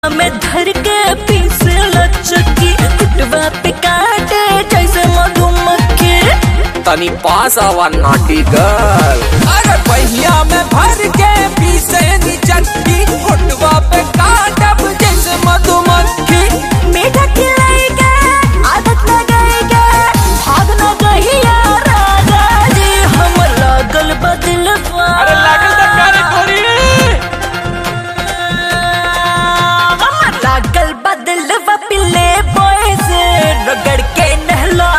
में धर के पीसे लचकी कुटवा पे काटे जैसे मधुमक्खी। तनी पास आवा नाटी गर्ल। अरे पहिया में भर के पीसे नी चक्की कुटवा पे काटे